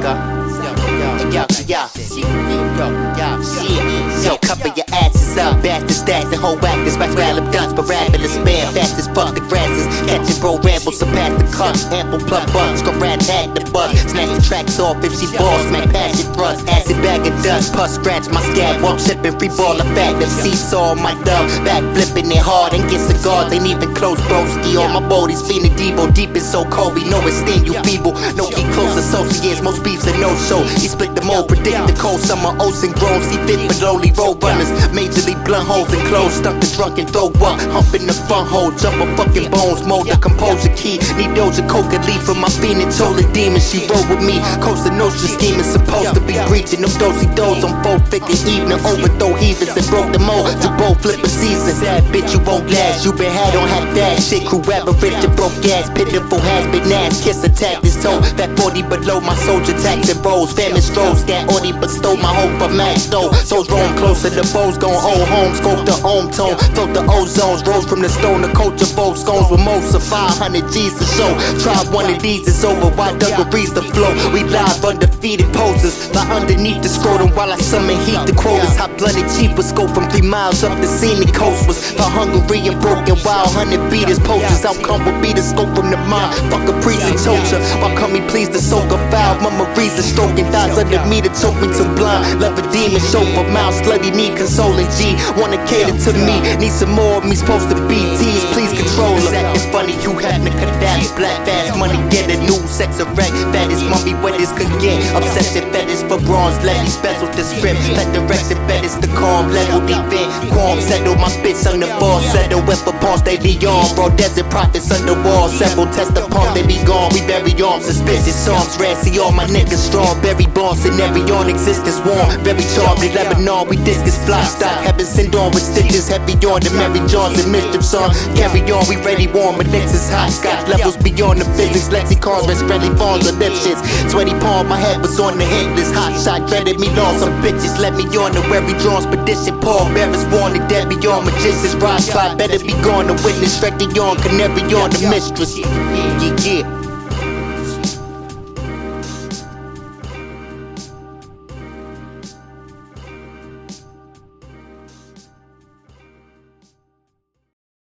Yo, cover your asses up, bastard stats and whole actors, wax random dunce, parabola spam, fast as fuck the grasses, catching bro rambles, surpass the cups, ample plug bucks, go rat tag the bus, snatch the tracks off if she balls, smack passion thrust, acid bag of dust, pus scratch my scab, walk shipping, free ball of fat, the seesaw my dub, back flipping it hard and get cigars, ain't even close, broski, all my bodies feeling Debo, deep and so cold, we know esteem you feeble, no keep close associates, most beefs are no show, he split the mold, predict the cold summer oats and grown, see fit but lowly road runners, majorly blunt holes and clothes, stuck the drunk and throw up, hump in the fun hole, jump a fucking bones, mold the composure key, need Doja Coca leaf for my fiend and told the demon, she roll with me, Costa Nostra scheming, supposed to be breaching, them dosey dos on full figure evening, overthrow heathens and broke the mold, to both flip a season, sad bitch you won't last, you been had on half that shit, crew average and broke ass, pitiful has been ass, kiss attack this toe, fat 40 below my soldier tax and rolls, famine strolls, that Audi but stole my hope for max though, souls roam closer, the foes going old home, scope the home tone, felt the ozones, rose from the stone, the culture both scones with most of 500 G's to show, try one of these it's over, why dungarees the flow, we live undefeated poses, lie underneath the scrotum while I summon heat the quotas, hot blooded chief was scope from 3 miles up the scenic coast, was for Hungary and broken wild, 100 beaters, poachers, outcome would be the scope from the mind, fuck a priest and torture, why come he please the soak of foul, memories and stroking thighs under me to choke me to blind, love a demon, show for mouth, slutty need consoling G, wanna cater to me, need some more of me, supposed to be T's, please control her, it's funny you having a cadaver, black fast money, get a new sex erect, fattest mummy, wet as could get, obsessive fetish for bronze, levy, special to script, let the rest of fetish the calm, level event, qualm, settle my bitch on the ball, settle weapon pawns, they be on, bro, desert prophets under wall, several test upon, they be gone, we very armed, suspicious songs, red, see all my niggas strong, very born, scenario on existence warm, very charmed, in Lebanon, we discus fly, stock, heaven send on with stitches, heavy on the Mary Johns and mischief song, carry on, we ready warm, but next is hot, scotch levels beyond the physics, lexicons, rest friendly farms of lipshits, sweaty palm, my head was on the hit list, hot shot, dreaded me long, some bitches let me on the weary drawn, expedition, Paul Bearers warned the dead beyond magicians, ride clock, better be gone, the witness, straight on, canary on the mistress, yeah.